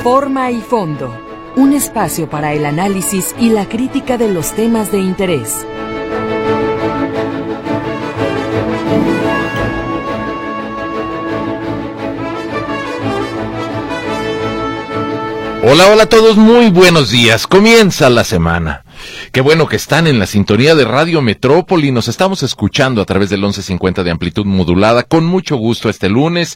Forma y fondo, un espacio para el análisis y la crítica de los temas de interés. Hola, hola a todos, muy buenos días, comienza la semana. Qué bueno que están en la sintonía de Radio Metrópoli, nos estamos escuchando a través del 1150 de amplitud modulada, con mucho gusto este lunes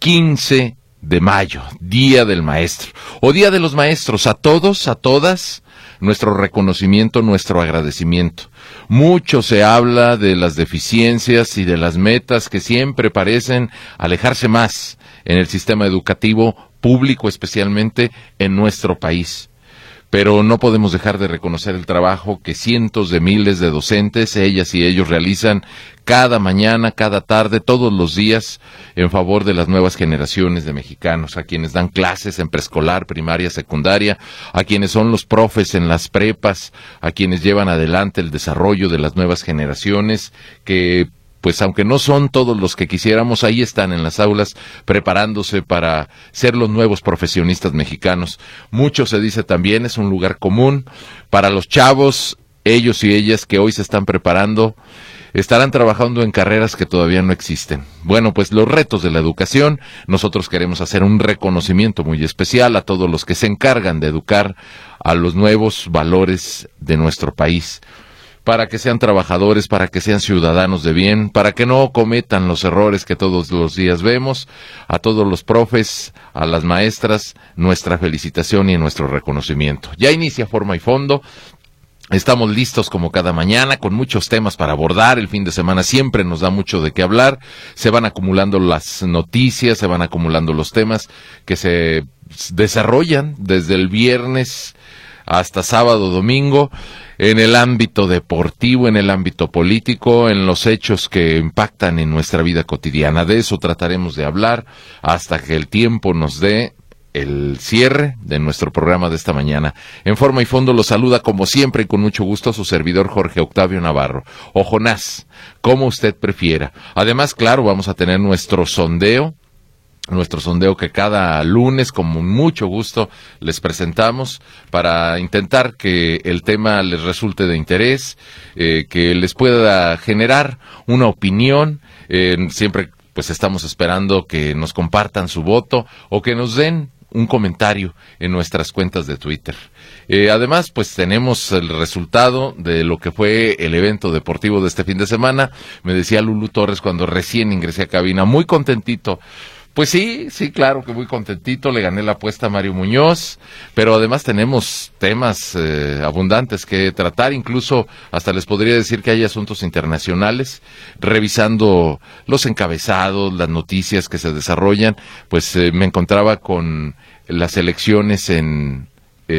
15 de mayo, Día del Maestro, o Día de los Maestros. A todos, a todas, nuestro reconocimiento, nuestro agradecimiento. Mucho se habla de las deficiencias y de las metas que siempre parecen alejarse más en el sistema educativo público, especialmente en nuestro país. Pero no podemos dejar de reconocer el trabajo que cientos de miles de docentes, ellas y ellos, realizan cada mañana, cada tarde, todos los días, en favor de las nuevas generaciones de mexicanos, a quienes dan clases en preescolar, primaria, secundaria, a quienes son los profes en las prepas, a quienes llevan adelante el desarrollo de las nuevas generaciones, que pues aunque no son todos los que quisiéramos, ahí están en las aulas preparándose para ser los nuevos profesionistas mexicanos. Mucho se dice también, es un lugar común para los chavos, ellos y ellas que hoy se están preparando, estarán trabajando en carreras que todavía no existen. Bueno, pues los retos de la educación, nosotros queremos hacer un reconocimiento muy especial a todos los que se encargan de educar a los nuevos valores de nuestro país, para que sean trabajadores, para que sean ciudadanos de bien, para que no cometan los errores que todos los días vemos. A todos los profes, a las maestras, nuestra felicitación y nuestro reconocimiento. Ya inicia Forma y Fondo. Estamos listos como cada mañana, con muchos temas para abordar. El fin de semana siempre nos da mucho de qué hablar. Se van acumulando las noticias, se van acumulando los temas que se desarrollan desde el viernes hasta sábado, domingo, en el ámbito deportivo, en el ámbito político, en los hechos que impactan en nuestra vida cotidiana. De eso trataremos de hablar hasta que el tiempo nos dé el cierre de nuestro programa de esta mañana. En Forma y Fondo lo saluda como siempre y con mucho gusto su servidor Jorge Octavio Navarro, o Jonás, como usted prefiera. Además, claro, vamos a tener nuestro sondeo que cada lunes con mucho gusto les presentamos para intentar que el tema les resulte de interés, que les pueda generar una opinión. Siempre pues estamos esperando que nos compartan su voto o que nos den un comentario en nuestras cuentas de Twitter. Además, pues tenemos el resultado de lo que fue el evento deportivo de este fin de semana. Me decía Lulu Torres cuando recién ingresé a cabina, muy contentito. Pues sí, claro que muy contentito, le gané la apuesta a Mario Muñoz, pero además tenemos temas abundantes que tratar, incluso hasta les podría decir que hay asuntos internacionales, revisando los encabezados, las noticias que se desarrollan. Pues me encontraba con las elecciones en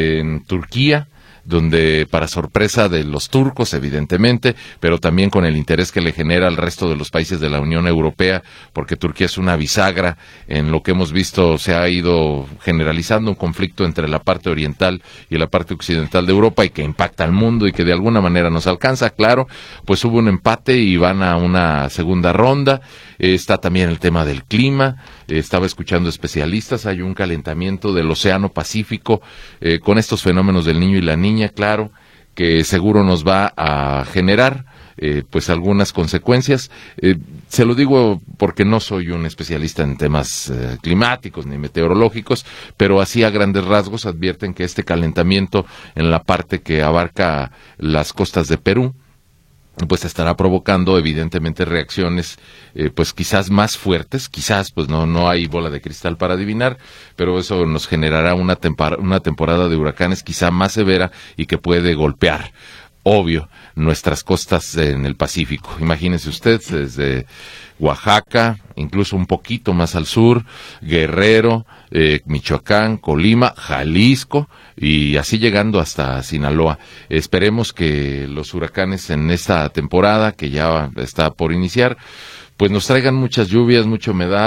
Turquía, donde para sorpresa de los turcos, evidentemente, pero también con el interés que le genera al resto de los países de la Unión Europea, porque Turquía es una bisagra en lo que hemos visto, se ha ido generalizando un conflicto entre la parte oriental y la parte occidental de Europa y que impacta al mundo y que de alguna manera nos alcanza. Claro, pues hubo un empate y van a una segunda ronda. Está también el tema del clima. Estaba escuchando especialistas, hay un calentamiento del Océano Pacífico con estos fenómenos del Niño y la Niña, claro, que seguro nos va a generar pues algunas consecuencias. Se lo digo porque no soy un especialista en temas climáticos ni meteorológicos, pero así a grandes rasgos advierten que este calentamiento en la parte que abarca las costas de Perú pues estará provocando evidentemente reacciones pues quizás más fuertes, quizás pues no hay bola de cristal para adivinar, pero eso nos generará una temporada de huracanes quizá más severa y que puede golpear, obvio, nuestras costas en el Pacífico. Imagínense usted, desde Oaxaca, incluso un poquito más al sur, Guerrero, Michoacán, Colima, Jalisco y así llegando hasta Sinaloa. Esperemos que los huracanes en esta temporada que ya está por iniciar, pues nos traigan muchas lluvias, mucha humedad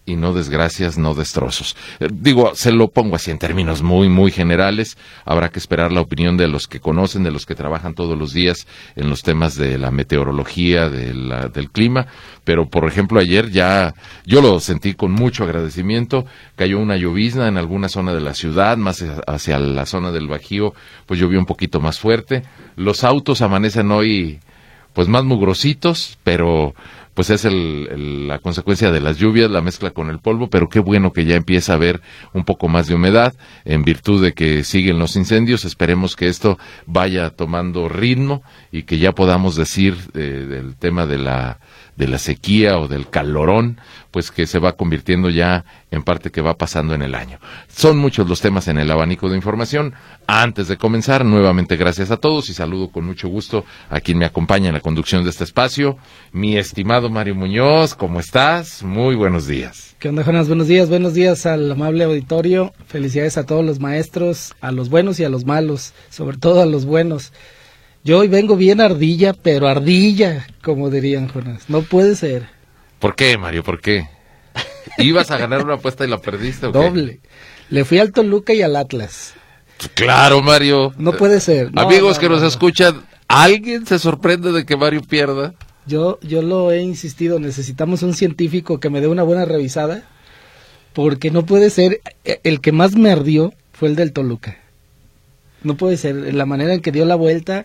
y no desgracias, no destrozos. Digo, se lo pongo así en términos muy, muy generales. Habrá que esperar la opinión de los que conocen, de los que trabajan todos los días en los temas de la meteorología, del clima. Pero, por ejemplo, ayer ya yo lo sentí con mucho agradecimiento. Cayó una llovizna en alguna zona de la ciudad, más hacia la zona del Bajío, pues llovió un poquito más fuerte. Los autos amanecen hoy pues más mugrositos, pero pues es la consecuencia de las lluvias, la mezcla con el polvo, pero qué bueno que ya empieza a haber un poco más de humedad, en virtud de que siguen los incendios. Esperemos que esto vaya tomando ritmo y que ya podamos decir del tema de la sequía o del calorón, pues que se va convirtiendo ya en parte que va pasando en el año. Son muchos los temas en el abanico de información. Antes de comenzar, nuevamente gracias a todos y saludo con mucho gusto a quien me acompaña en la conducción de este espacio, mi estimado Mario Muñoz. ¿Cómo estás? Muy buenos días. ¿Qué onda, Jonas? Buenos días al amable auditorio. Felicidades a todos los maestros, a los buenos y a los malos, sobre todo a los buenos. Yo hoy vengo bien ardilla, pero ardilla, como dirían, Jonas. No puede ser. ¿Por qué, Mario? ¿Por qué? ¿Ibas a ganar una apuesta y la perdiste o qué? Doble. Le fui al Toluca y al Atlas. Claro, Mario. No puede ser. No, Amigos que nos escuchan, ¿alguien se sorprende de que Mario pierda? Yo lo he insistido, necesitamos un científico que me dé una buena revisada, porque no puede ser. El que más me ardió fue el del Toluca. No puede ser, la manera en que dio la vuelta,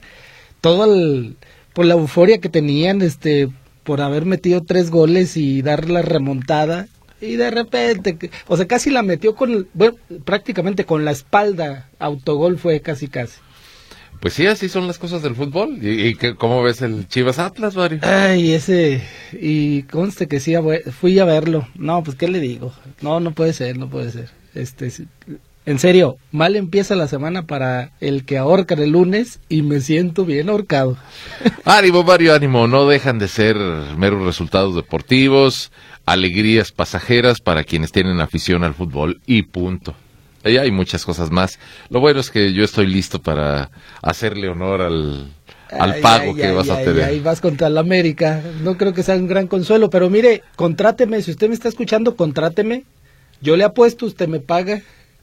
por la euforia que tenían, por haber metido 3 goles y dar la remontada, y de repente, o sea, casi la metió prácticamente con la espalda, autogol fue casi. Pues sí, así son las cosas del fútbol. ¿Y cómo ves el Chivas Atlas, Mario? Ay, y conste que sí, fui a verlo. No, pues, ¿qué le digo? No puede ser. En serio, mal empieza la semana para el que ahorcan el lunes y me siento bien ahorcado. Ánimo, Mario, ánimo. No dejan de ser meros resultados deportivos, alegrías pasajeras para quienes tienen afición al fútbol y punto. Y hay muchas cosas más. Lo bueno es que yo estoy listo para hacerle honor al pago que vas a tener. Ahí vas contra el América. No creo que sea un gran consuelo, pero mire, contráteme. Si usted me está escuchando, contráteme. Yo le apuesto, usted me paga.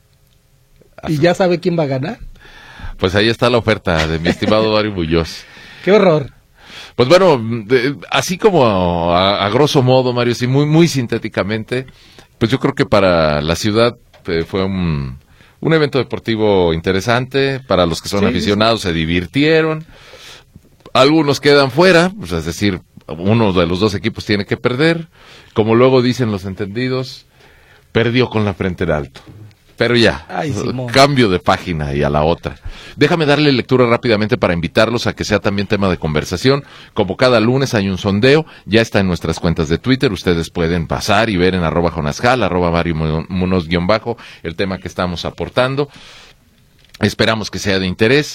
¿Y ya sabe quién va a ganar? Pues ahí está la oferta de mi estimado Mario Muñoz. ¡Qué horror! Pues bueno, así como a grosso modo, Mario, sí, muy, muy sintéticamente, pues yo creo que para la ciudad fue un evento deportivo interesante. Para los que son aficionados, se divirtieron. Algunos quedan fuera, pues es decir, uno de los dos equipos tiene que perder. Como luego dicen los entendidos, perdió con la frente en alto. Pero ya, cambio de página y a la otra. Déjame darle lectura rápidamente para invitarlos a que sea también tema de conversación. Como cada lunes hay un sondeo, ya está en nuestras cuentas de Twitter. Ustedes pueden pasar y ver en @jonasjal, @Mario Munoz _ el tema que estamos aportando. Esperamos que sea de interés.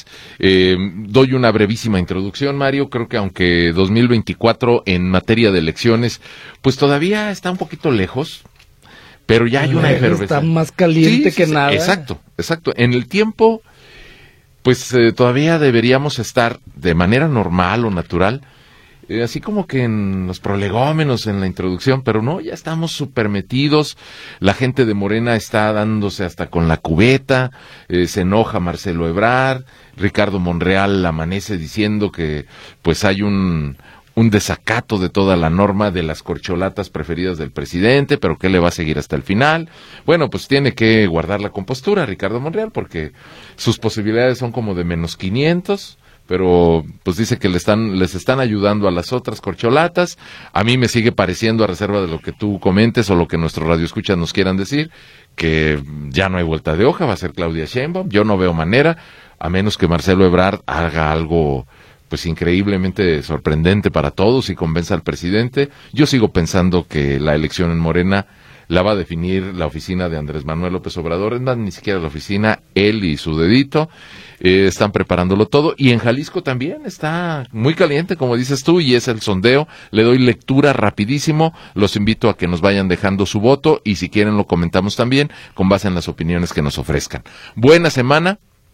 Doy una brevísima introducción, Mario. Creo que aunque 2024 en materia de elecciones, pues todavía está un poquito lejos. Pero ya hay una efervescencia. Está más caliente que nada. Exacto. En el tiempo, pues todavía deberíamos estar de manera normal o natural, así como que en los prolegómenos, en la introducción, pero no, ya estamos súper metidos. La gente de Morena está dándose hasta con la cubeta, se enoja Marcelo Ebrard, Ricardo Monreal amanece diciendo que pues hay un desacato de toda la norma de las corcholatas preferidas del presidente, pero que le va a seguir hasta el final. Bueno, pues tiene que guardar la compostura Ricardo Monreal, porque sus posibilidades son como de menos 500, pero pues dice que les están ayudando a las otras corcholatas. A mí me sigue pareciendo, a reserva de lo que tú comentes o lo que nuestros radioescuchas nos quieran decir, que ya no hay vuelta de hoja, va a ser Claudia Sheinbaum. Yo no veo manera, a menos que Marcelo Ebrard haga algo pues increíblemente sorprendente para todos y convenza al presidente. Yo sigo pensando que la elección en Morena la va a definir la oficina de Andrés Manuel López Obrador. Es más, ni siquiera la oficina, él y su dedito están preparándolo todo. Y en Jalisco también está muy caliente, como dices tú, y es el sondeo. Le doy lectura rapidísimo. Los invito a que nos vayan dejando su voto y si quieren lo comentamos también con base en las opiniones que nos ofrezcan. Buena semana.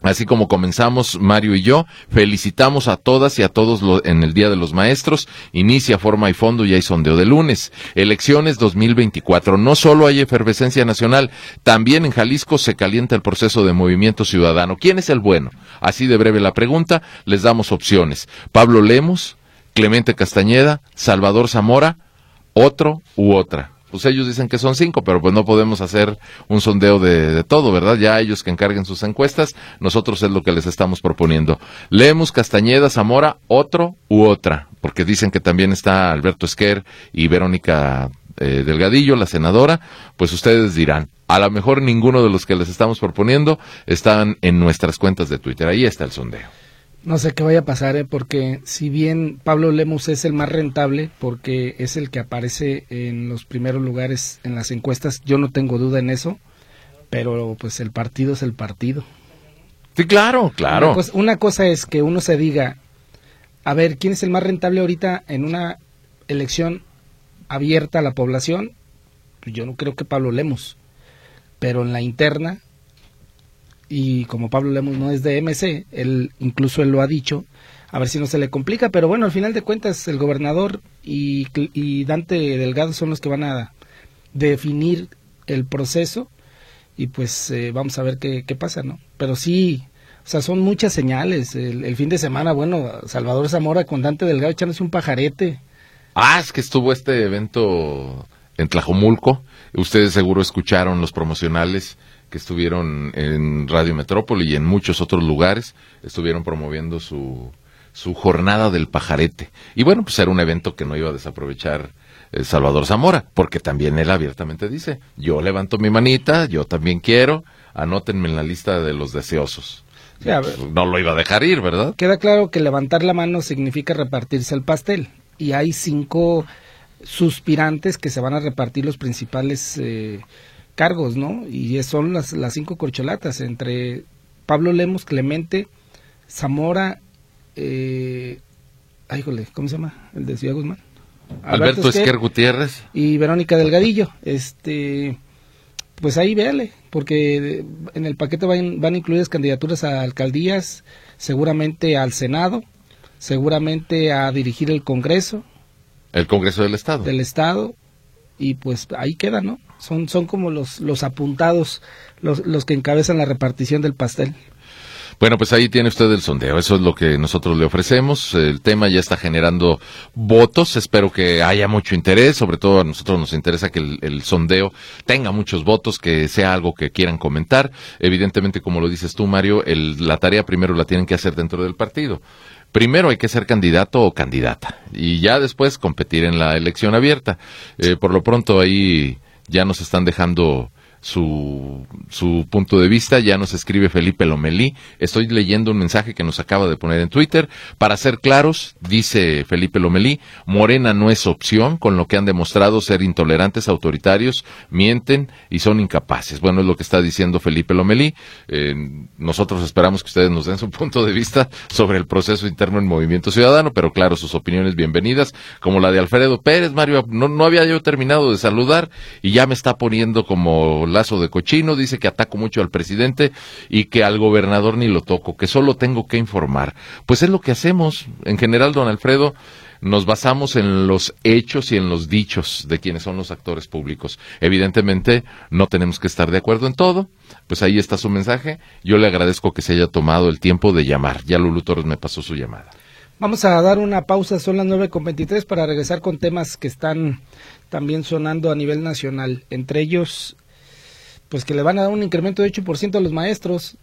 Así como comenzamos Mario y yo, felicitamos a todas y a todos en el Día de los Maestros. Inicia Forma y Fondo y hay sondeo de lunes. Elecciones 2024. No solo hay efervescencia nacional, también en Jalisco se calienta el proceso de movimiento ciudadano. ¿Quién es el bueno? Así de breve la pregunta, les damos opciones. Pablo Lemos, Clemente Castañeda, Salvador Zamora, otro u otra. Pues ellos dicen que son 5, pero pues no podemos hacer un sondeo de todo, ¿verdad? Ya ellos que encarguen sus encuestas, nosotros es lo que les estamos proponiendo. Lemus, Castañeda, Zamora, otro u otra, porque dicen que también está Alberto Esquer y Verónica Delgadillo, la senadora, pues ustedes dirán. A lo mejor ninguno de los que les estamos proponiendo están en nuestras cuentas de Twitter, ahí está el sondeo. No sé qué vaya a pasar, porque si bien Pablo Lemos es el más rentable, porque es el que aparece en los primeros lugares en las encuestas, yo no tengo duda en eso, pero pues el partido es el partido. Sí, claro. Una cosa es que uno se diga, a ver, ¿quién es el más rentable ahorita en una elección abierta a la población? Pues yo no creo que Pablo Lemos, pero en la interna, y como Pablo Lemos no es de MC, él lo ha dicho, a ver si no se le complica, pero bueno, al final de cuentas el gobernador y Dante Delgado son los que van a definir el proceso y pues vamos a ver qué pasa, ¿no? Pero sí, o sea, son muchas señales. El fin de semana, bueno, Salvador Zamora con Dante Delgado echándose un pajarete. Es que estuvo este evento en Tlajomulco, ustedes seguro escucharon los promocionales que estuvieron en Radio Metrópoli y en muchos otros lugares, estuvieron promoviendo su jornada del pajarete. Y bueno, pues era un evento que no iba a desaprovechar Salvador Zamora, porque también él abiertamente dice, yo levanto mi manita, yo también quiero, anótenme en la lista de los deseosos. Sí, no lo iba a dejar ir, ¿verdad? Queda claro que levantar la mano significa repartirse el pastel, y hay 5 suspirantes que se van a repartir los principales cargos, ¿no? Y son las 5 corcholatas entre Pablo Lemos, Clemente, Zamora, ¿cómo se llama? El de Ciudad Guzmán. Alberto Esquer Gutiérrez y Verónica Delgadillo. Pues ahí véale, porque en el paquete van incluidas candidaturas a alcaldías, seguramente al Senado, seguramente a dirigir el Congreso. El Congreso del Estado. Del Estado, y pues ahí queda, ¿no? Son como los apuntados, los que encabezan la repartición del pastel. Bueno, pues ahí tiene usted el sondeo, eso es lo que nosotros le ofrecemos, el tema ya está generando votos, espero que haya mucho interés, sobre todo a nosotros nos interesa que el sondeo tenga muchos votos, que sea algo que quieran comentar, evidentemente como lo dices tú Mario, la tarea primero la tienen que hacer dentro del partido. Primero hay que ser candidato o candidata y ya después competir en la elección abierta. Por lo pronto ahí ya nos están dejando su punto de vista, ya nos escribe Felipe Lomelí, estoy leyendo un mensaje que nos acaba de poner en Twitter, para ser claros, dice Felipe Lomelí, Morena no es opción, con lo que han demostrado ser intolerantes, autoritarios, mienten y son incapaces. Bueno, es lo que está diciendo Felipe Lomelí, nosotros esperamos que ustedes nos den su punto de vista sobre el proceso interno en Movimiento Ciudadano, pero claro, sus opiniones bienvenidas, como la de Alfredo Pérez. Mario, no había yo terminado de saludar y ya me está poniendo como lazo de cochino, dice que ataco mucho al presidente y que al gobernador ni lo toco, que solo tengo que informar. Pues es lo que hacemos, en general, don Alfredo, nos basamos en los hechos y en los dichos de quienes son los actores públicos. Evidentemente, no tenemos que estar de acuerdo en todo, pues ahí está su mensaje, yo le agradezco que se haya tomado el tiempo de llamar, ya Lulú Torres me pasó su llamada. Vamos a dar una pausa, son las 9:23 para regresar con temas que están también sonando a nivel nacional, entre ellos pues que le van a dar un incremento de 8% a los maestros.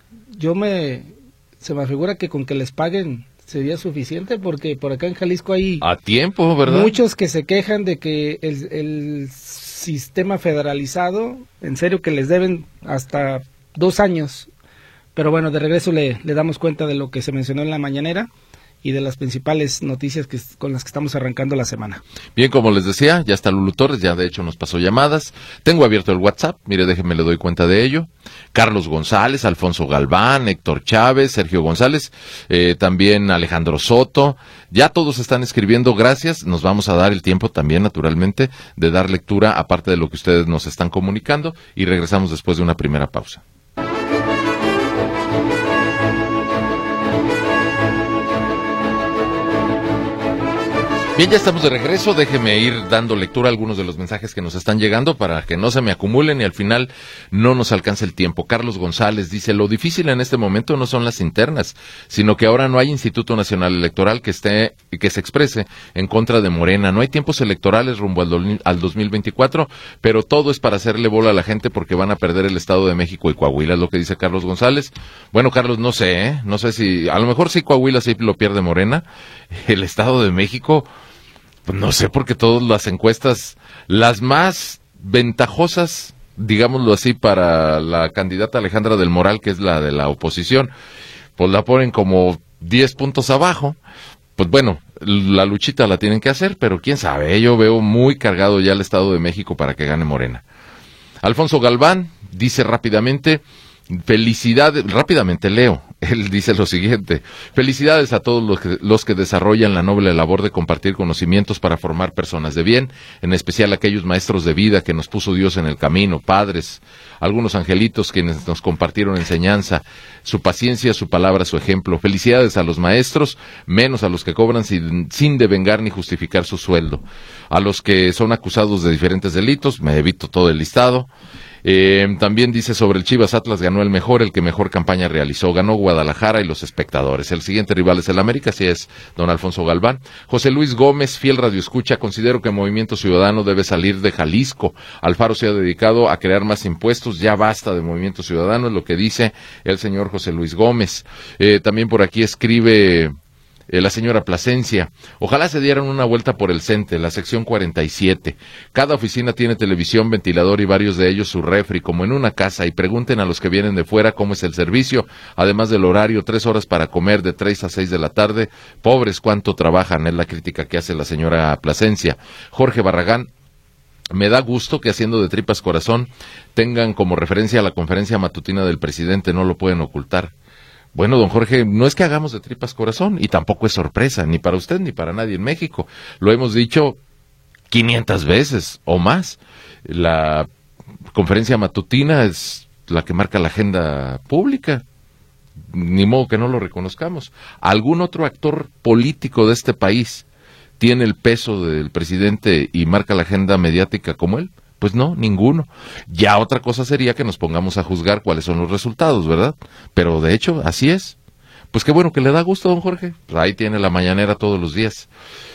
Se me figura que con que les paguen sería suficiente, porque por acá en Jalisco hay a tiempo, ¿verdad? Muchos que se quejan de que el sistema federalizado, en serio que les deben hasta 2 años. Pero bueno, de regreso le damos cuenta de lo que se mencionó en la mañanera y de las principales noticias con las que estamos arrancando la semana. Bien, como les decía, ya está Lulú Torres, ya de hecho nos pasó llamadas. Tengo abierto el WhatsApp, mire, déjenme le doy cuenta de ello. Carlos González, Alfonso Galván, Héctor Chávez, Sergio González, también Alejandro Soto. Ya todos están escribiendo, gracias. Nos vamos a dar el tiempo también, naturalmente, de dar lectura, aparte de lo que ustedes nos están comunicando, y regresamos después de una primera pausa. Bien, ya estamos de regreso. Déjeme ir dando lectura a algunos de los mensajes que nos están llegando para que no se me acumulen y al final no nos alcance el tiempo. Carlos González dice, lo difícil en este momento no son las internas, sino que ahora no hay Instituto Nacional Electoral que se exprese en contra de Morena. No hay tiempos electorales rumbo al 2024, pero todo es para hacerle bola a la gente porque van a perder el Estado de México y Coahuila, es lo que dice Carlos González. Bueno, Carlos, no sé si, a lo mejor sí Coahuila sí lo pierde Morena, el Estado de México... Pues no sé, porque todas las encuestas, las más ventajosas, digámoslo así, para la candidata Alejandra del Moral, que es la de la oposición, pues la ponen como 10 puntos abajo. Pues bueno, la luchita la tienen que hacer, pero quién sabe, yo veo muy cargado ya el Estado de México para que gane Morena. Alfonso Galván dice rápidamente... Felicidades, rápidamente leo, él dice lo siguiente, felicidades a todos los que desarrollan la noble labor de compartir conocimientos para formar personas de bien, en especial aquellos maestros de vida que nos puso Dios en el camino, padres, algunos angelitos quienes nos compartieron enseñanza, su paciencia, su palabra, su ejemplo. Felicidades a los maestros, menos a los que cobran sin devengar ni justificar su sueldo, a los que son acusados de diferentes delitos, me evito todo el listado. También dice sobre el Chivas Atlas ganó el que mejor campaña realizó, ganó Guadalajara y los espectadores. El siguiente rival es el América, así es don Alfonso Galván. José Luis Gómez, fiel radioescucha, considero que Movimiento Ciudadano debe salir de Jalisco. Alfaro se ha dedicado a crear más impuestos, ya basta de Movimiento Ciudadano, es lo que dice el señor José Luis Gómez. También por aquí escribe... la señora Plasencia, ojalá se dieran una vuelta por el CENTE, la sección 47. Cada oficina tiene televisión, ventilador y varios de ellos su refri, como en una casa, y pregunten a los que vienen de fuera cómo es el servicio, además del horario, 3 horas para comer de 3 a 6 de la tarde. Pobres, cuánto trabajan, es la crítica que hace la señora Plasencia. Jorge Barragán, me da gusto que haciendo de tripas corazón tengan como referencia la conferencia matutina del presidente, no lo pueden ocultar. Bueno, don Jorge, no es que hagamos de tripas corazón, y tampoco es sorpresa, ni para usted ni para nadie en México. Lo hemos dicho 500 veces o más. La conferencia matutina es la que marca la agenda pública. Ni modo que no lo reconozcamos. ¿Algún otro actor político de este país tiene el peso del presidente y marca la agenda mediática como él? Pues no, ninguno. Ya otra cosa sería que nos pongamos a juzgar cuáles son los resultados, ¿verdad? Pero de hecho, así es. Pues qué bueno que le da gusto, don Jorge. Pues ahí tiene la mañanera todos los días.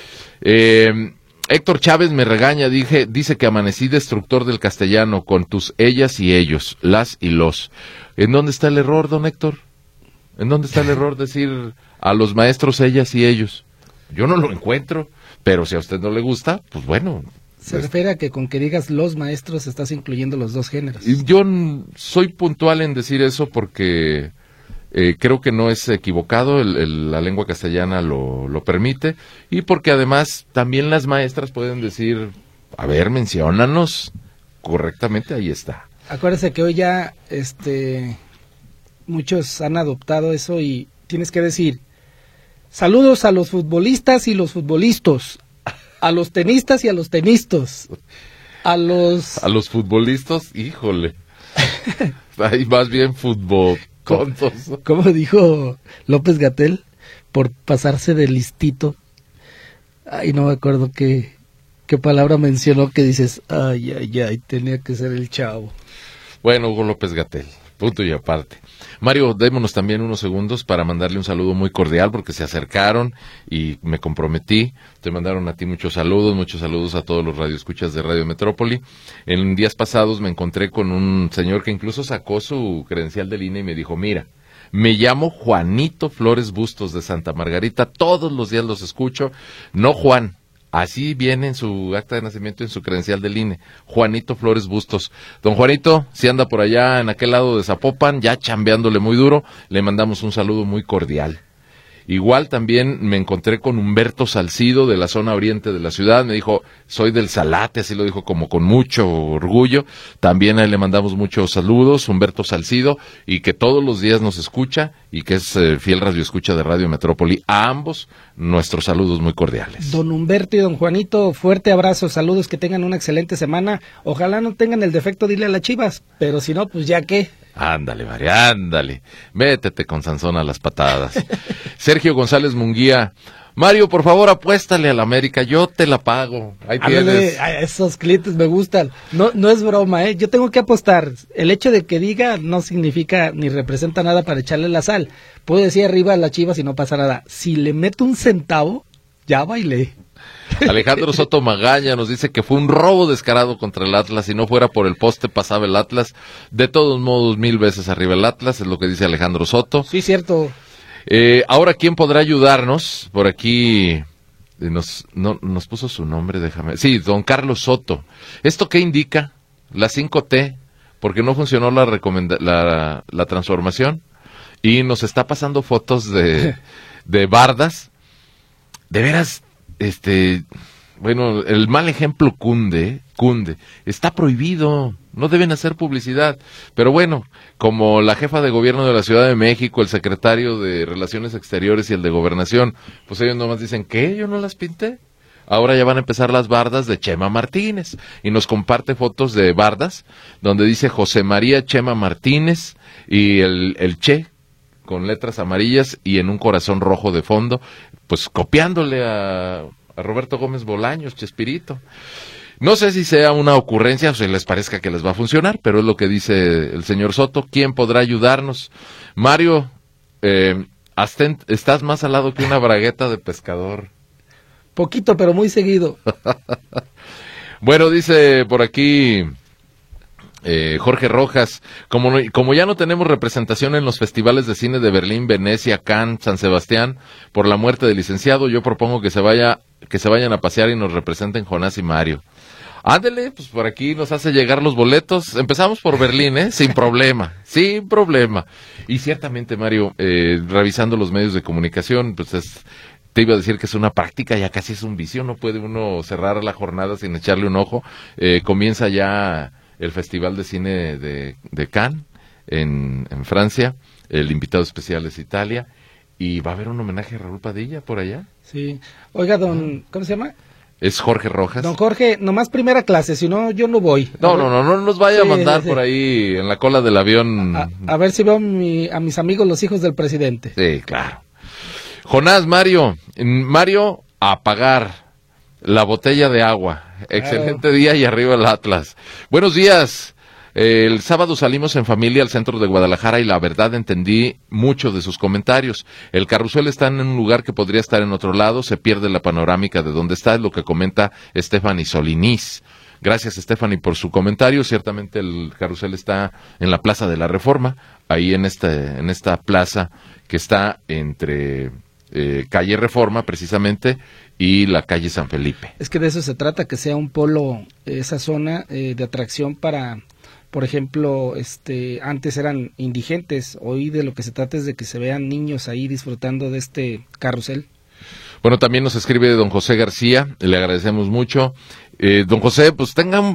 Héctor Chávez me regaña, dice que amanecí destructor del castellano con tus ellas y ellos, las y los. ¿En dónde está el error, don Héctor? ¿En dónde está el error decir a los maestros ellas y ellos? Yo no lo encuentro, pero si a usted no le gusta, pues bueno... Se refiere a que con que digas los maestros estás incluyendo los dos géneros. Yo soy puntual en decir eso porque creo que no es equivocado, la lengua castellana lo permite, y porque además también las maestras pueden decir, a ver, menciónanos correctamente, ahí está. Acuérdese que hoy ya muchos han adoptado eso y tienes que decir, saludos a los futbolistas y los futbolistas. A los tenistas y a los tenistas. A los futbolistas, híjole. Ahí más bien fútbol. ¿Cómo dijo López-Gatell? Por pasarse de listito. Ay, no me acuerdo qué palabra mencionó que dices, ay, tenía que ser el chavo. Bueno, Hugo López-Gatell, punto y aparte. Mario, démonos también unos segundos para mandarle un saludo muy cordial porque se acercaron y me comprometí. Te mandaron a ti muchos saludos a todos los radioescuchas de Radio Metrópoli. En días pasados me encontré con un señor que incluso sacó su credencial del INE y me dijo, mira, me llamo Juanito Flores Bustos de Santa Margarita, todos los días los escucho, no Juan. Así viene en su acta de nacimiento, en su credencial del INE, Juanito Flores Bustos. Don Juanito, si anda por allá en aquel lado de Zapopan, ya chambeándole muy duro, le mandamos un saludo muy cordial. Igual también me encontré con Humberto Salcido de la zona oriente de la ciudad, me dijo, soy del Salate, así lo dijo como con mucho orgullo. También a él le mandamos muchos saludos, Humberto Salcido, y que todos los días nos escucha y que es fiel radioescucha de Radio Metrópoli. A ambos, nuestros saludos muy cordiales. Don Humberto y don Juanito, fuerte abrazo, saludos, que tengan una excelente semana. Ojalá no tengan el defecto de irle a las Chivas, pero si no, pues ya qué. Ándale, María, ándale. Métete con Sansón a las patadas. Sergio González Munguía, Mario, por favor, apuéstale a la América, yo te la pago. Ahí tienes. Esos clientes me gustan. No es broma, yo tengo que apostar. El hecho de que diga no significa ni representa nada para echarle la sal. Puedo decir arriba a las Chivas y no pasa nada. Si le meto un centavo, ya bailé. Alejandro Soto Magaña nos dice que fue un robo descarado contra el Atlas. Si no fuera por el poste pasaba el Atlas. De todos modos, 1000 veces arriba el Atlas, es lo que dice Alejandro Soto. Sí, cierto. Ahora, ¿quién podrá ayudarnos? Por aquí nos puso su nombre, déjame. Sí, don Carlos Soto. ¿Esto qué indica? La 5T, porque no funcionó la transformación. Y nos está pasando fotos de bardas. De veras, bueno, el mal ejemplo cunde. Está prohibido, no deben hacer publicidad. Pero bueno, como la jefa de gobierno de la Ciudad de México, el secretario de Relaciones Exteriores y el de Gobernación, pues ellos nomás dicen, ¿qué? ¿Yo no las pinté? Ahora ya van a empezar las bardas de Chema Martínez. Y nos comparte fotos de bardas, donde dice José María Chema Martínez y el Che, con letras amarillas y en un corazón rojo de fondo, pues copiándole a Roberto Gómez Bolaños, Chespirito. No sé si sea una ocurrencia o si les parezca que les va a funcionar, pero es lo que dice el señor Soto. ¿Quién podrá ayudarnos? Mario, estás más al lado que una bragueta de pescador. Poquito, pero muy seguido. Bueno, dice por aquí Jorge Rojas, como ya no tenemos representación en los festivales de cine de Berlín, Venecia, Cannes, San Sebastián, por la muerte del licenciado, yo propongo que se vayan a pasear y nos representen Jonás y Mario. Ándele, pues por aquí nos hace llegar los boletos. Empezamos por Berlín, sin problema. Y ciertamente, Mario, revisando los medios de comunicación, pues te iba a decir que es una práctica, ya casi es un vicio, no puede uno cerrar la jornada sin echarle un ojo. Comienza ya el Festival de Cine de Cannes en Francia, el invitado especial es Italia, y va a haber un homenaje a Raúl Padilla por allá. Sí. Oiga, ¿cómo se llama? Es Jorge Rojas. Don Jorge, nomás primera clase, si no, yo no voy. No nos vaya a mandar por ahí en la cola del avión. A ver si veo a mis amigos los hijos del presidente. Sí, claro. Jonás, Mario, a pagar la botella de agua. Claro. Excelente día y arriba el Atlas. Buenos días. El sábado salimos en familia al centro de Guadalajara y la verdad entendí mucho de sus comentarios. El carrusel está en un lugar que podría estar en otro lado, se pierde la panorámica de dónde está, es lo que comenta Stephanie Solinís. Gracias, Stephanie, por su comentario. Ciertamente el carrusel está en la Plaza de la Reforma, ahí en esta plaza que está entre calle Reforma, precisamente, y la calle San Felipe. Es que de eso se trata, que sea un polo, esa zona de atracción para... Por ejemplo, antes eran indigentes, hoy de lo que se trata es de que se vean niños ahí disfrutando de este carrusel. Bueno, también nos escribe don José García, le agradecemos mucho. Don José, pues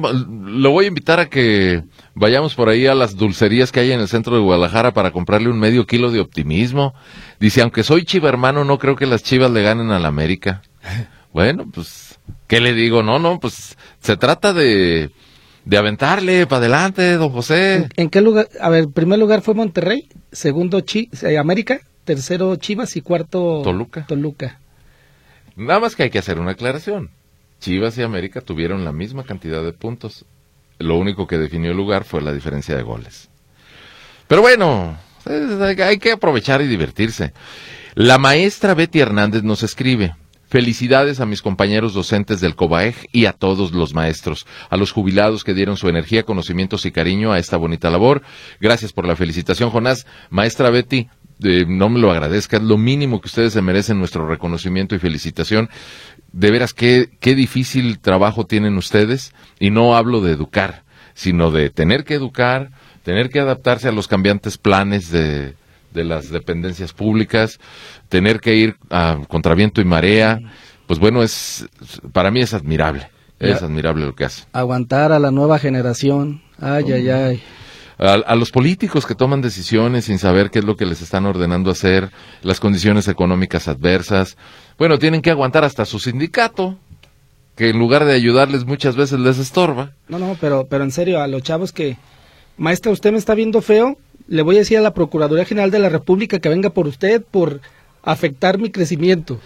lo voy a invitar a que vayamos por ahí a las dulcerías que hay en el centro de Guadalajara para comprarle un medio kilo de optimismo. Dice, aunque soy chiva hermano, no creo que las Chivas le ganen al América. Bueno, pues, ¿qué le digo? No, pues se trata de aventarle para adelante, don José. ¿En qué lugar? A ver, primer lugar fue Monterrey, segundo América, tercero Chivas y cuarto Toluca. Nada más que hay que hacer una aclaración. Chivas y América tuvieron la misma cantidad de puntos. Lo único que definió el lugar fue la diferencia de goles. Pero bueno, hay que aprovechar y divertirse. La maestra Betty Hernández nos escribe: felicidades a mis compañeros docentes del COBAEG y a todos los maestros, a los jubilados que dieron su energía, conocimientos y cariño a esta bonita labor. Gracias por la felicitación, Jonás. Maestra Betty, no me lo agradezca, es lo mínimo que ustedes se merecen, nuestro reconocimiento y felicitación. De veras, qué difícil trabajo tienen ustedes, y no hablo de educar, sino de tener que educar, tener que adaptarse a los cambiantes planes de las dependencias públicas, tener que ir contra viento y marea. Pues bueno, para mí es admirable, admirable lo que hace. Aguantar a la nueva generación, ay. A los políticos que toman decisiones sin saber qué es lo que les están ordenando hacer, las condiciones económicas adversas. Bueno, tienen que aguantar hasta su sindicato, que en lugar de ayudarles muchas veces les estorba. No, pero en serio, a los chavos que, maestra, usted me está viendo feo, le voy a decir a la Procuraduría General de la República que venga por usted por afectar mi crecimiento.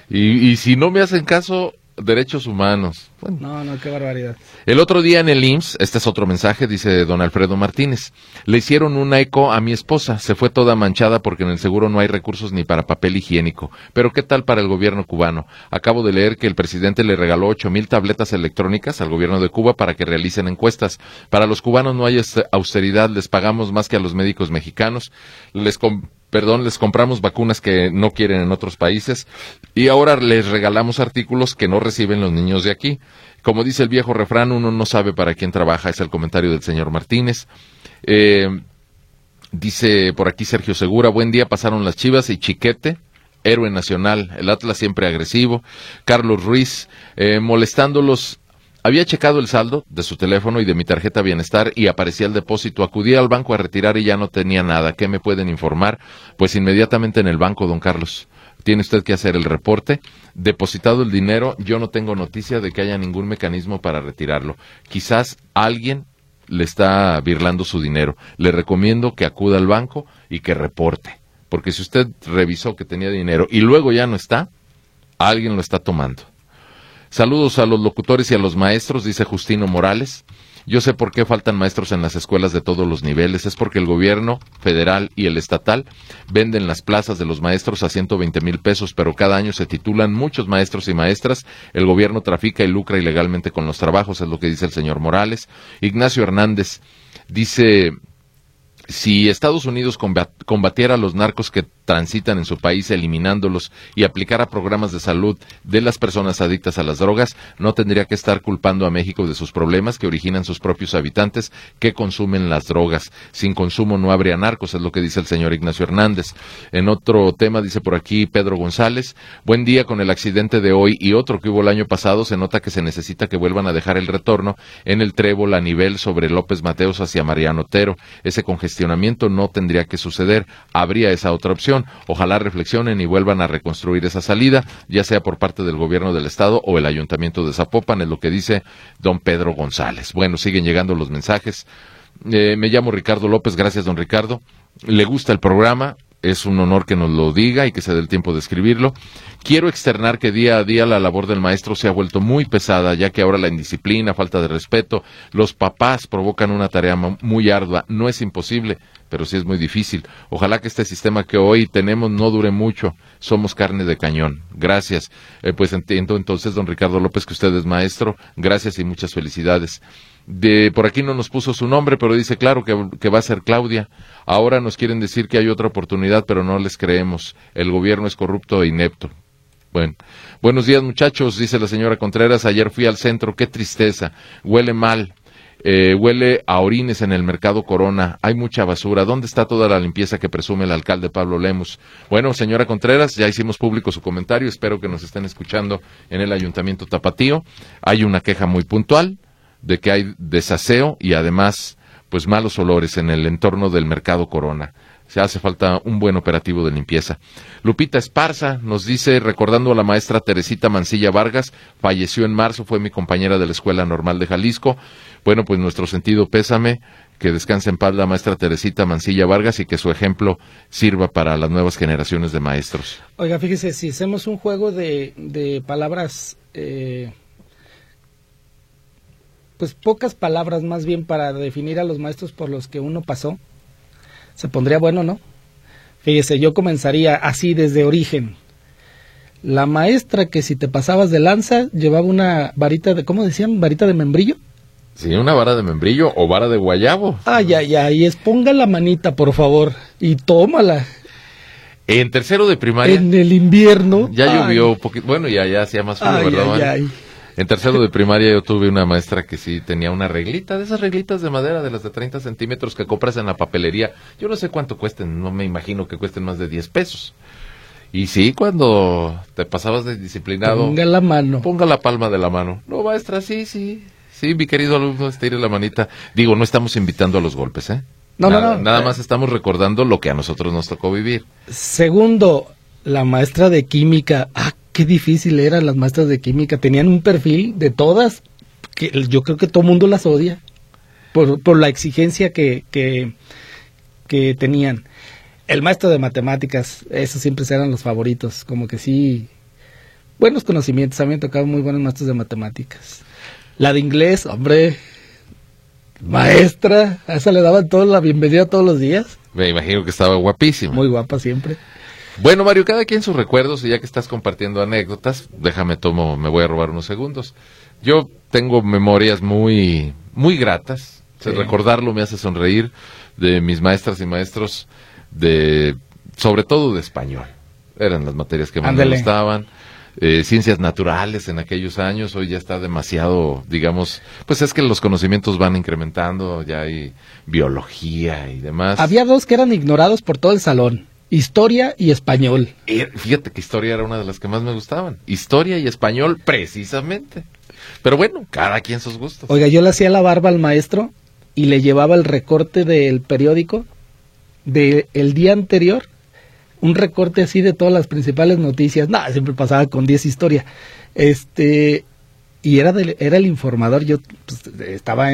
Y si no me hacen caso, derechos humanos. Bueno. No, qué barbaridad. El otro día en el IMSS, este es otro mensaje, dice don Alfredo Martínez, le hicieron una eco a mi esposa, se fue toda manchada porque en el seguro no hay recursos ni para papel higiénico. Pero ¿qué tal para el gobierno cubano? Acabo de leer que el presidente le regaló 8,000 tabletas electrónicas al gobierno de Cuba para que realicen encuestas. Para los cubanos no hay austeridad, les pagamos más que a los médicos mexicanos, les compramos vacunas que no quieren en otros países y ahora les regalamos artículos que no reciben los niños de aquí. Como dice el viejo refrán, uno no sabe para quién trabaja, es el comentario del señor Martínez. Dice por aquí Sergio Segura, buen día, pasaron las Chivas y Chiquete, héroe nacional, el Atlas siempre agresivo. Carlos Ruiz, molestándolos. Había checado el saldo de su teléfono y de mi tarjeta Bienestar y aparecía el depósito. Acudí al banco a retirar y ya no tenía nada. ¿Qué me pueden informar? Pues inmediatamente en el banco, don Carlos. Tiene usted que hacer el reporte. Depositado el dinero, yo no tengo noticia de que haya ningún mecanismo para retirarlo. Quizás alguien le está birlando su dinero. Le recomiendo que acuda al banco y que reporte. Porque si usted revisó que tenía dinero y luego ya no está, alguien lo está tomando. Saludos a los locutores y a los maestros, dice Justino Morales. Yo sé por qué faltan maestros en las escuelas de todos los niveles. Es porque el gobierno federal y el estatal venden las plazas de los maestros a 120,000 pesos, pero cada año se titulan muchos maestros y maestras. El gobierno trafica y lucra ilegalmente con los trabajos, es lo que dice el señor Morales. Ignacio Hernández dice, si Estados Unidos combatiera a los narcos que transitan en su país, eliminándolos y aplicara programas de salud de las personas adictas a las drogas, no tendría que estar culpando a México de sus problemas que originan sus propios habitantes que consumen las drogas. Sin consumo no habría narcos, es lo que dice el señor Ignacio Hernández. En otro tema dice por aquí Pedro González, buen día, con el accidente de hoy y otro que hubo el año pasado, se nota que se necesita que vuelvan a dejar el retorno en el trébol a nivel sobre López Mateos hacia Mariano Otero. Ese congestionamiento no tendría que suceder, habría esa otra opción. Ojalá reflexionen y vuelvan a reconstruir esa salida, ya sea por parte del gobierno del estado o el ayuntamiento de Zapopan, es lo que dice don Pedro González. Bueno, siguen llegando los mensajes. Me llamo Ricardo López, gracias don Ricardo. Le gusta el programa, es un honor que nos lo diga y que se dé el tiempo de escribirlo. Quiero externar que día a día la labor del maestro se ha vuelto muy pesada, ya que ahora la indisciplina, falta de respeto, los papás provocan una tarea muy ardua. No es imposible, pero sí es muy difícil. Ojalá que este sistema que hoy tenemos no dure mucho. Somos carne de cañón. Gracias. Pues entiendo entonces, don Ricardo López, que usted es maestro. Gracias y muchas felicidades. Por aquí no nos puso su nombre, pero dice claro que va a ser Claudia. Ahora nos quieren decir que hay otra oportunidad, pero no les creemos. El gobierno es corrupto e inepto. Bueno, buenos días muchachos, dice la señora Contreras. Ayer fui al centro, qué tristeza. Huele mal. Huele a orines en el mercado Corona, hay mucha basura. ¿Dónde está toda la limpieza que presume el alcalde Pablo Lemus? Bueno, señora Contreras, ya hicimos público su comentario, espero que nos estén escuchando en el Ayuntamiento Tapatío. Hay una queja muy puntual de que hay desaseo y además pues malos olores en el entorno del mercado Corona. Se hace falta un buen operativo de limpieza. Lupita Esparza nos dice, recordando a la maestra Teresita Mancilla Vargas, falleció en marzo, fue mi compañera de la Escuela Normal de Jalisco. Bueno, pues nuestro sentido pésame, que descanse en paz la maestra Teresita Mancilla Vargas y que su ejemplo sirva para las nuevas generaciones de maestros. Oiga, fíjese, si hacemos un juego de palabras, pues pocas palabras más bien para definir a los maestros por los que uno pasó, se pondría bueno, ¿no? Fíjese, yo comenzaría así desde origen. La maestra que si te pasabas de lanza llevaba una varita de, ¿cómo decían? ¿Varita de membrillo? Sí, una vara de membrillo o vara de guayabo. Ay, ponga la manita, por favor, y tómala. En tercero de primaria. En el invierno. Ya llovió un poquito, bueno, ya hacía más frío, ¿verdad? En tercero de primaria yo tuve una maestra que sí tenía una reglita, de esas reglitas de madera, de las de 30 centímetros que compras en la papelería. Yo no sé cuánto cuesten, no me imagino que cuesten más de 10 pesos. Y sí, cuando te pasabas de disciplinado... Ponga la mano. Ponga la palma de la mano. No, maestra, sí, mi querido alumno, estire la manita. Digo, no estamos invitando a los golpes, ¿eh? No. Nada más estamos recordando lo que a nosotros nos tocó vivir. Segundo, la maestra de química... qué difícil eran las maestras de química, tenían un perfil de todas, que yo creo que todo el mundo las odia, por la exigencia que tenían. El maestro de matemáticas, esos siempre eran los favoritos, como que sí, buenos conocimientos. A mí me tocaban muy buenos maestros de matemáticas. La de inglés, hombre, maestra, a esa le daban la bienvenida todos los días. Me imagino que estaba guapísima. Muy guapa siempre. Bueno, Mario, cada quien sus recuerdos, y ya que estás compartiendo anécdotas, me voy a robar unos segundos. Yo tengo memorias muy, muy gratas. Sí. Recordarlo me hace sonreír, de mis maestras y maestros, sobre todo de español. Eran las materias que más me gustaban. Ciencias naturales en aquellos años, hoy ya está demasiado, digamos, pues es que los conocimientos van incrementando, ya hay biología y demás. Había dos que eran ignorados por todo el salón, historia y español. Fíjate que historia era una de las que más me gustaban, historia y español precisamente. Pero bueno, cada quien sus gustos. Oiga, yo le hacía la barba al maestro y le llevaba el recorte del periódico del día anterior, un recorte así de todas las principales noticias. No, siempre pasaba con 10 historia. Y era el informador. Yo pues, estaba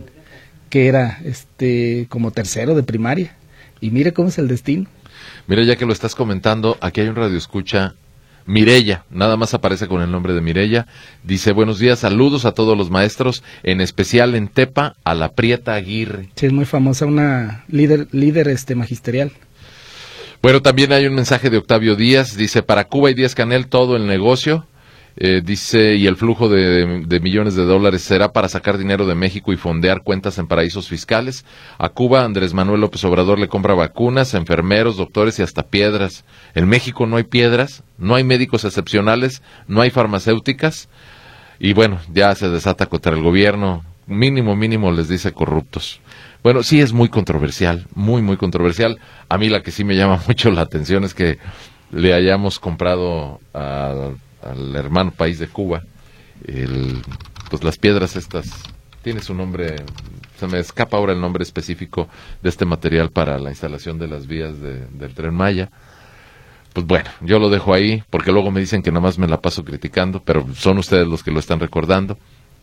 como tercero de primaria. Y mire cómo es el destino. Mira, ya que lo estás comentando, aquí hay un radioescucha, Mireya, nada más aparece con el nombre de Mireya. Dice, buenos días, saludos a todos los maestros, en especial en Tepa, a la Prieta Aguirre. Sí, es muy famosa, una líder magisterial. Bueno, también hay un mensaje de Octavio Díaz, dice, para Cuba y Díaz Canel todo el negocio, dice, y el flujo de millones de dólares será para sacar dinero de México y fondear cuentas en paraísos fiscales. A Cuba, Andrés Manuel López Obrador le compra vacunas, enfermeros, doctores y hasta piedras. En México no hay piedras, no hay médicos excepcionales, no hay farmacéuticas, y bueno, ya se desata contra el gobierno, mínimo les dice corruptos. Bueno, sí es muy controversial, muy controversial. A mí la que sí me llama mucho la atención es que le hayamos comprado al hermano país de Cuba, pues las piedras estas, tiene su nombre, se me escapa ahora el nombre específico de este material para la instalación de las vías del Tren Maya. Pues bueno, yo lo dejo ahí, porque luego me dicen que nada más me la paso criticando, pero son ustedes los que lo están recordando.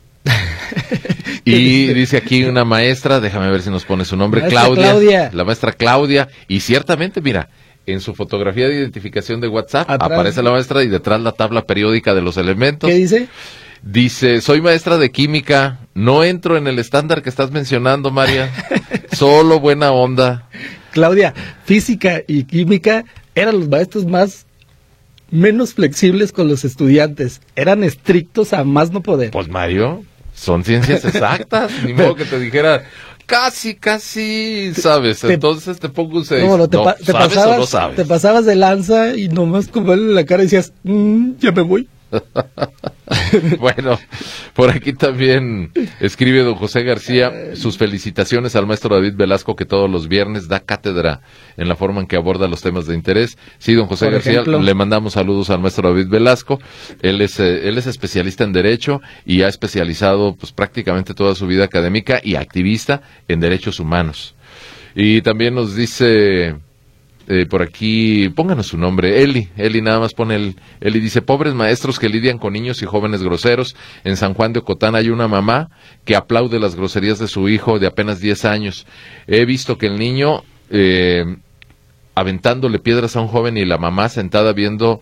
Y dice aquí una maestra, déjame ver si nos pone su nombre, Claudia, la maestra Claudia, y ciertamente, mira, en su fotografía de identificación de WhatsApp atrás aparece la maestra y detrás la tabla periódica de los elementos. ¿Qué dice? Dice, soy maestra de química, no entro en el estándar que estás mencionando, María, solo buena onda. Claudia, física y química eran los maestros menos flexibles con los estudiantes, eran estrictos a más no poder. Pues Mario, son ciencias exactas, ni modo que te dijera, casi, sabes, entonces te pongo un 6. No, ¿sabes o no sabes? Te pasabas de lanza y nomás con verle la cara decías, ya me voy. Bueno, por aquí también escribe don José García sus felicitaciones al maestro David Velasco, que todos los viernes da cátedra en la forma en que aborda los temas de interés. Sí, don José García, le mandamos saludos al maestro David Velasco. Él es especialista en Derecho y ha especializado pues prácticamente toda su vida académica y activista en derechos humanos. Y también nos dice por aquí, pónganos su nombre, Eli nada más pone Eli dice, pobres maestros que lidian con niños y jóvenes groseros. En San Juan de Ocotán hay una mamá que aplaude las groserías de su hijo de apenas 10 años. He visto que el niño aventándole piedras a un joven y la mamá sentada viendo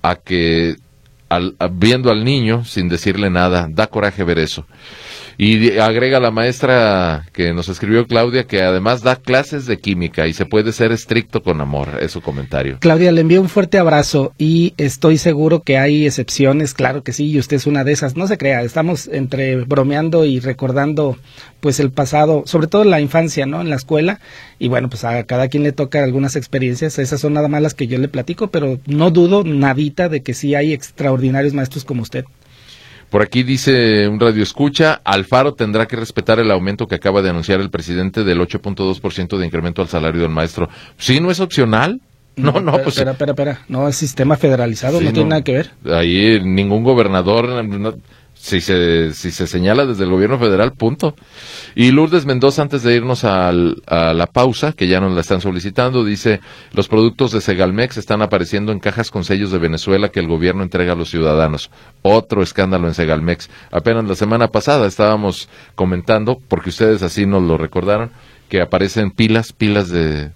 al niño sin decirle nada. Da coraje ver eso. Y agrega la maestra que nos escribió, Claudia, que además da clases de química y se puede ser estricto con amor, es su comentario. Claudia, le envío un fuerte abrazo y estoy seguro que hay excepciones, claro que sí, y usted es una de esas. No se crea, estamos entre bromeando y recordando pues el pasado, sobre todo en la infancia, ¿no? En la escuela, y bueno, pues a cada quien le toca algunas experiencias, esas son nada más las que yo le platico, pero no dudo nadita de que sí hay extraordinarios maestros como usted. Por aquí dice un radioescucha, Alfaro tendrá que respetar el aumento que acaba de anunciar el presidente del 8.2% de incremento al salario del maestro. ¿Sí no es opcional? No, pues... Espera, no, es sistema federalizado, sí, no tiene nada que ver. Ahí ningún gobernador... Si se señala desde el gobierno federal, punto. Y Lourdes Mendoza, antes de irnos a la pausa, que ya nos la están solicitando, dice, los productos de Segalmex están apareciendo en cajas con sellos de Venezuela que el gobierno entrega a los ciudadanos. Otro escándalo en Segalmex. Apenas la semana pasada estábamos comentando, porque ustedes así nos lo recordaron, que aparecen pilas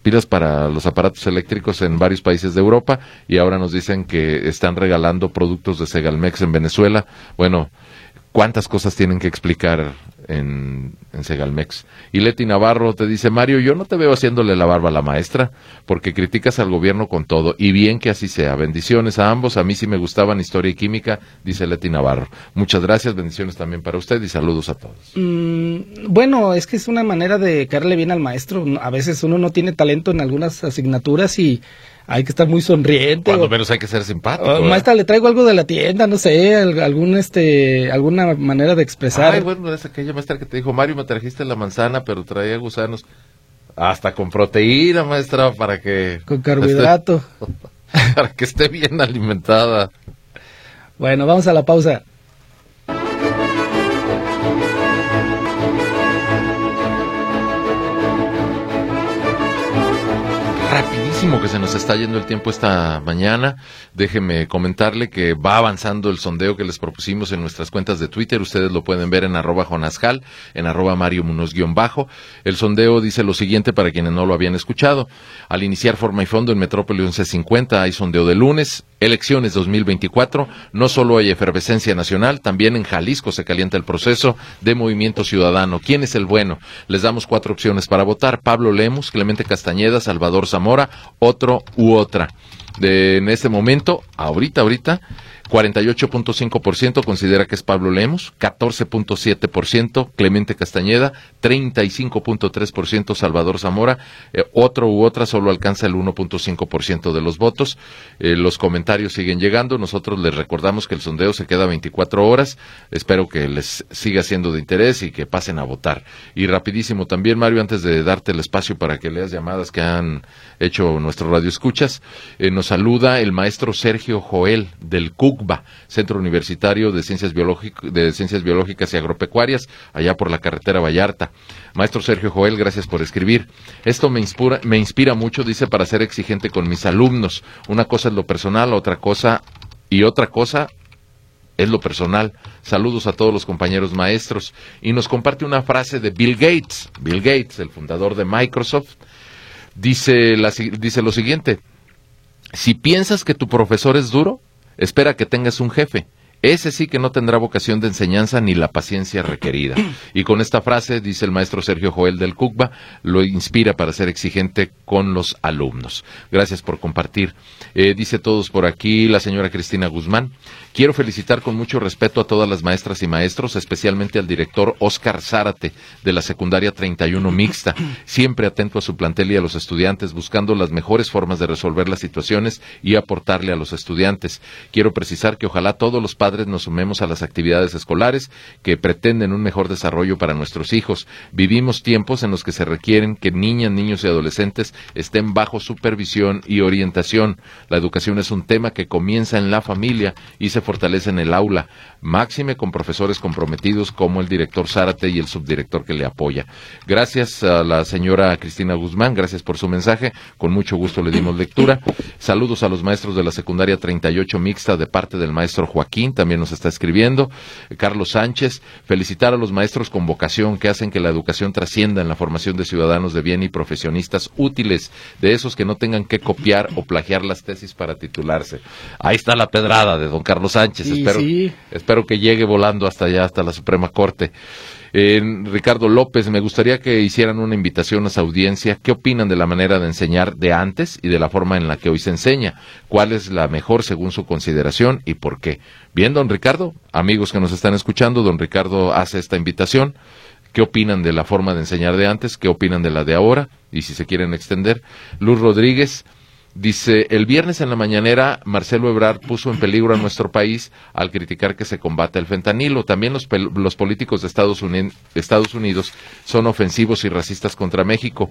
pilas para los aparatos eléctricos en varios países de Europa, y ahora nos dicen que están regalando productos de Segalmex en Venezuela. Bueno, ¿cuántas cosas tienen que explicar en Segalmex? Y Leti Navarro te dice: Mario, yo no te veo haciéndole la barba a la maestra, porque criticas al gobierno con todo, y bien que así sea. Bendiciones a ambos, a mí sí me gustaban historia y química, dice Leti Navarro. Muchas gracias, bendiciones también para usted y saludos a todos. Bueno, es que es una manera de caerle bien al maestro. A veces uno no tiene talento en algunas asignaturas y hay que estar muy sonriente. Cuando menos hay que ser simpático. Maestra, le traigo algo de la tienda, no sé, alguna manera de expresar. Ay, bueno, es aquella maestra que te dijo: Mario, me trajiste la manzana, pero traía gusanos. Hasta con proteína, maestra, para que... Con carbohidrato. Para que esté bien alimentada. Bueno, vamos a la pausa. Rapidísimo que se nos está yendo el tiempo esta mañana. Déjeme comentarle que va avanzando el sondeo que les propusimos en nuestras cuentas de Twitter. Ustedes lo pueden ver en @jonasjal, en @Mario Munoz _. El sondeo dice lo siguiente para quienes no lo habían escuchado. Al iniciar Forma y Fondo en Metrópoli 1150 hay sondeo de lunes. Elecciones 2024, no solo hay efervescencia nacional, también en Jalisco se calienta el proceso de Movimiento Ciudadano. ¿Quién es el bueno? Les damos 4 opciones para votar: Pablo Lemus, Clemente Castañeda, Salvador Zamora, otro u otra. En este momento, ahorita, 48.5% considera que es Pablo Lemus, 14.7% Clemente Castañeda, 35.3% Salvador Zamora, otro u otra solo alcanza el 1.5% de los votos. Los comentarios siguen llegando, nosotros les recordamos que el sondeo se queda 24 horas, espero que les siga siendo de interés y que pasen a votar. Y rapidísimo también, Mario, antes de darte el espacio para que leas llamadas que han hecho nuestro radio escuchas, nos saluda el maestro Sergio Joel del CUCBA, Centro Universitario de Ciencias Biológicas y Agropecuarias, allá por la carretera Vallarta. Maestro Sergio Joel, gracias por escribir. Esto me inspira mucho, dice, para ser exigente con mis alumnos. Una cosa es lo personal, otra cosa es lo personal. Saludos a todos los compañeros maestros. Y nos comparte una frase de Bill Gates, el fundador de Microsoft. Dice lo siguiente: si piensas que tu profesor es duro, espera que tengas un jefe. Ese sí que no tendrá vocación de enseñanza ni la paciencia requerida. Y con esta frase, dice el maestro Sergio Joel del CUCBA, lo inspira para ser exigente con los alumnos. Gracias por compartir. Dice todos por aquí la señora Cristina Guzmán: quiero felicitar con mucho respeto a todas las maestras y maestros, especialmente al director Óscar Zárate, de la secundaria 31 mixta, siempre atento a su plantel y a los estudiantes, buscando las mejores formas de resolver las situaciones y aportarle a los estudiantes. Quiero precisar que ojalá todos los padres nos sumemos a las actividades escolares que pretenden un mejor desarrollo para nuestros hijos. Vivimos tiempos en los que se requieren que niñas, niños y adolescentes estén bajo supervisión y orientación. La educación es un tema que comienza en la familia y se fortalece en el aula, máxime con profesores comprometidos como el director Zárate y el subdirector que le apoya. Gracias a la señora Cristina Guzmán, gracias por su mensaje, con mucho gusto le dimos lectura. Saludos a los maestros de la secundaria 38 mixta de parte del maestro Joaquín, también nos está escribiendo. Carlos Sánchez: felicitar a los maestros con vocación que hacen que la educación trascienda en la formación de ciudadanos de bien y profesionistas útiles, de esos que no tengan que copiar o plagiar las tesis para titularse. Ahí está la pedrada de don Carlos Sánchez, espero que llegue volando hasta allá, hasta la Suprema Corte. Ricardo López: me gustaría que hicieran una invitación a su audiencia. ¿Qué opinan de la manera de enseñar de antes y de la forma en la que hoy se enseña? ¿Cuál es la mejor según su consideración y por qué? Bien, don Ricardo, amigos que nos están escuchando, don Ricardo hace esta invitación. ¿Qué opinan de la forma de enseñar de antes? ¿Qué opinan de la de ahora? Y si se quieren extender. Luz Rodríguez dice: el viernes en la mañanera Marcelo Ebrard puso en peligro a nuestro país al criticar que se combate el fentanilo. También los políticos de Estados Unidos son ofensivos y racistas contra México.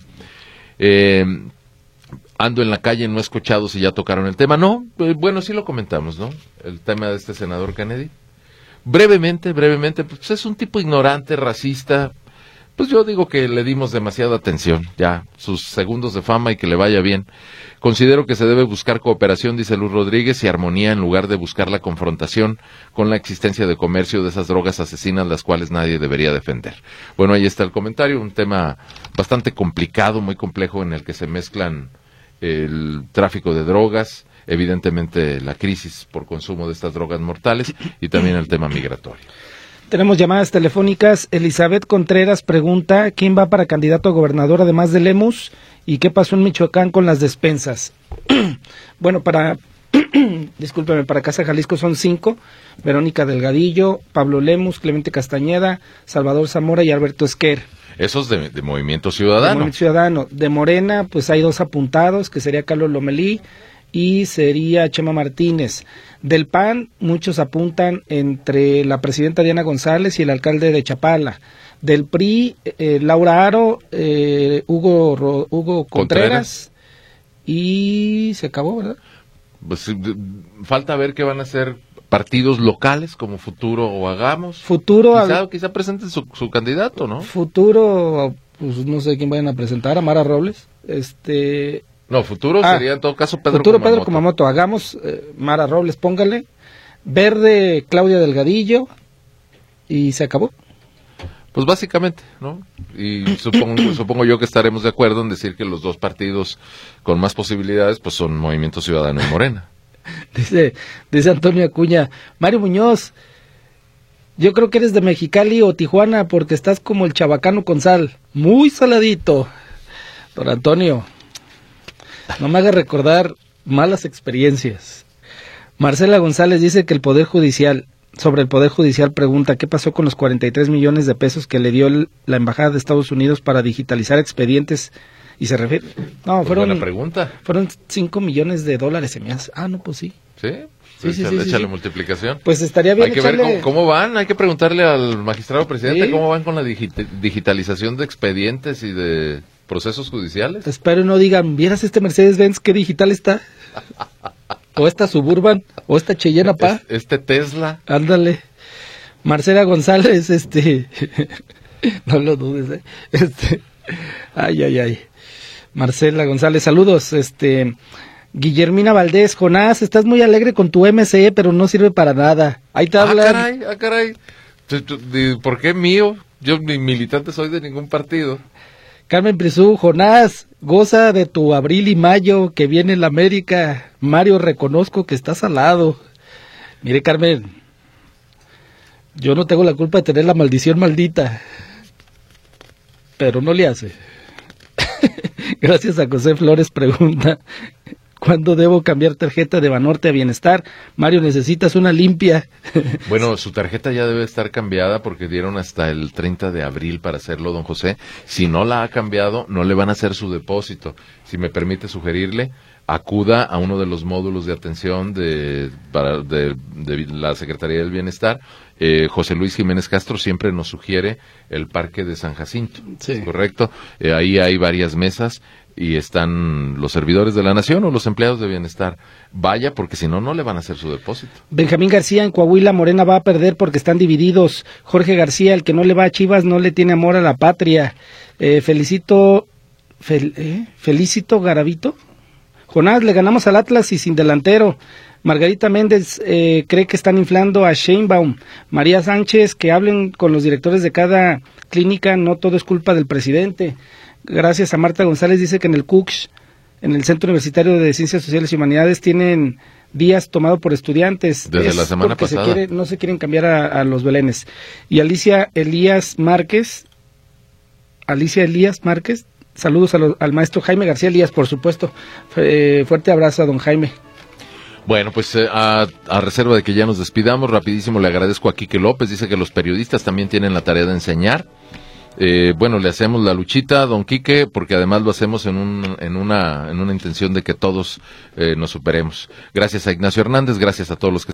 Ando en la calle, no he escuchado si ya tocaron el tema. No, bueno, sí lo comentamos, ¿no? El tema de este senador Kennedy. Brevemente, pues es un tipo ignorante, racista, Pues yo digo que le dimos demasiada atención, ya, sus segundos de fama y que le vaya bien. Considero que se debe buscar cooperación, dice Luz Rodríguez, y armonía en lugar de buscar la confrontación con la existencia de comercio de esas drogas asesinas, las cuales nadie debería defender. Bueno, ahí está el comentario, un tema bastante complicado, muy complejo, en el que se mezclan el tráfico de drogas, evidentemente la crisis por consumo de estas drogas mortales y también el tema migratorio. Tenemos llamadas telefónicas. Elizabeth Contreras pregunta, ¿quién va para candidato a gobernador además de Lemus? ¿Y qué pasó en Michoacán con las despensas? Bueno, discúlpeme, para Casa Jalisco son 5, Verónica Delgadillo, Pablo Lemus, Clemente Castañeda, Salvador Zamora y Alberto Esquer. Esos de Movimiento Ciudadano. De Movimiento Ciudadano. De Morena, pues hay 2 apuntados, que sería Carlos Lomelí y sería Chema Martínez. Del PAN, muchos apuntan entre la presidenta Diana González y el alcalde de Chapala. Del PRI, Laura Aro, Hugo Contreras, y se acabó, ¿verdad? Pues falta ver qué van a hacer partidos locales como Futuro o Hagamos. Quizá presenten su candidato, ¿no? Futuro, pues no sé quién vayan a presentar, Amara Robles. No, Futuro sería en todo caso Pedro Futuro Kumamoto. Pedro Kumamoto, Hagamos, Mara Robles, póngale. Verde, Claudia Delgadillo, y se acabó. Pues básicamente, ¿no? Y supongo yo que estaremos de acuerdo en decir que los 2 partidos con más posibilidades pues son Movimiento Ciudadano y Morena. Dice Antonio Acuña, Mario Muñoz, yo creo que eres de Mexicali o Tijuana porque estás como el chabacano con sal, muy saladito. Don Antonio, no me haga recordar malas experiencias. Marcela González dice que sobre el Poder Judicial pregunta, ¿qué pasó con los 43 millones de pesos que le dio la Embajada de Estados Unidos para digitalizar expedientes? Y se refiere... No, pues buena pregunta. Fueron $5 millones, se me hace. Ah, no, pues sí. ¿Sí? Échale multiplicación. Pues estaría bien. Hay que ver cómo van, hay que preguntarle al magistrado presidente cómo van con la digitalización de expedientes y de procesos judiciales. Espero no digan, ¿vieras este Mercedes-Benz qué digital está? O esta Suburban, o esta Cheyenne Pa. Este Tesla. Ándale. Marcela González, no lo dudes, Ay. Marcela González, saludos, Guillermina Valdés, Jonás, estás muy alegre con tu MCE, pero no sirve para nada. Ahí te hablan. Caray. ¿Por qué mío? Yo ni militante soy de ningún partido. Carmen Prisú, Jonás, goza de tu abril y mayo, que viene la América. Mario, reconozco que estás al lado. Mire, Carmen, yo no tengo la culpa de tener la maldición maldita, pero no le hace. Gracias a José Flores pregunta, ¿cuándo debo cambiar tarjeta de Banorte a Bienestar? Mario, necesitas una limpia. Bueno, su tarjeta ya debe estar cambiada porque dieron hasta el 30 de abril para hacerlo, don José. Si no la ha cambiado, no le van a hacer su depósito. Si me permite sugerirle, acuda a uno de los módulos de atención de la Secretaría del Bienestar. José Luis Jiménez Castro siempre nos sugiere el Parque de San Jacinto, sí. ¿Correcto? Ahí hay varias mesas y están los servidores de la Nación o los empleados de Bienestar. Vaya, porque si no, no le van a hacer su depósito. Benjamín García, en Coahuila, Morena va a perder porque están divididos. Jorge García, el que no le va a Chivas no le tiene amor a la patria. Felicito Garavito. Jonás, le ganamos al Atlas y sin delantero. Margarita Méndez cree que están inflando a Sheinbaum. María Sánchez, que hablen con los directores de cada clínica, no todo es culpa del presidente. Gracias a Marta González, dice que en el CUCS, en el Centro Universitario de Ciencias Sociales y Humanidades, tienen días tomado por estudiantes. Desde la semana pasada. No se quieren cambiar a los belenes. Y Alicia Elías Márquez, saludos al maestro Jaime García Elías, por supuesto. Fuerte abrazo a don Jaime. Bueno, pues a reserva de que ya nos despidamos, rapidísimo le agradezco a Quique López, dice que los periodistas también tienen la tarea de enseñar. Bueno, le hacemos la luchita a don Quique, porque además lo hacemos en una intención de que todos nos superemos. Gracias a Ignacio Hernández, gracias a todos los que